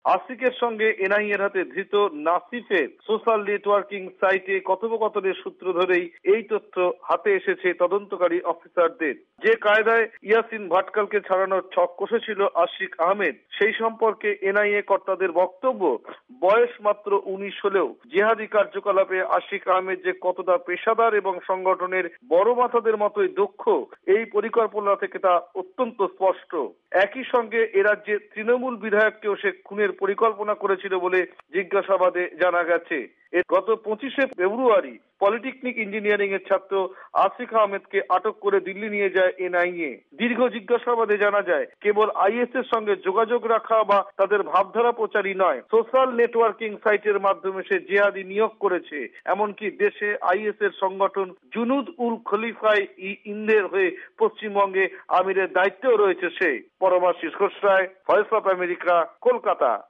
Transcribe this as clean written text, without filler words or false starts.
আশিকের সঙ্গে এনআইএর হাতে ধৃত নাসিফের সোশ্যাল নেটওয়ার্কিং সাইটে কথোপকথনের সূত্র ধরেই এই তথ্য হাতে এসেছে তদন্তকারী অফিসারদের। যে কায়দায় ইয়াসিন ভাটকালকে ছাড়ানোর ছক কষেছিল আশিক আহমেদ, সেই সম্পর্কে এনআইএ কর্তাদের বক্তব্য, বয়স মাত্র 19 হলেও জিহাদি কার্যকলাপে আশিক আহমেদ যে কতটা পেশাদার এবং সংগঠনের বড় মাথাদের মতোই দক্ষ, এই পরিকল্পনা থেকে তা অত্যন্ত স্পষ্ট। একই সঙ্গে এ রাজ্যে তৃণমূল বিধায়ককেও সে খুনের পরিকল্পনা করেছিল বলে জিজ্ঞাসাবাদে জানা গেছে। গত 25শে ফেব্রুয়ারি পলিটেকনিক ইঞ্জিনিয়ারিং এর ছাত্র আশিক আহমেদকে আটক করে দিল্লি নিয়ে যায় এনআইএ। দীর্ঘ জিজ্ঞাসাবাদে জানা যায় কেবল আইএস এর সঙ্গে যোগাযোগ রাখা বা তাদের ভাবধারা প্রচারই নয়, সোশ্যাল নেটওয়ার্কিং সাইটের মাধ্যমে সে জিহাদি নিয়োগ করেছে। এমনকি দেশে আইএস এর সংগঠন জুনুদ উল খলিফায় ইন্দের হয়ে পশ্চিমবঙ্গে আমিরের দায়িত্বেও রয়েছে সে। Paramashis Ghosh Roy, voice of America, Kolkata.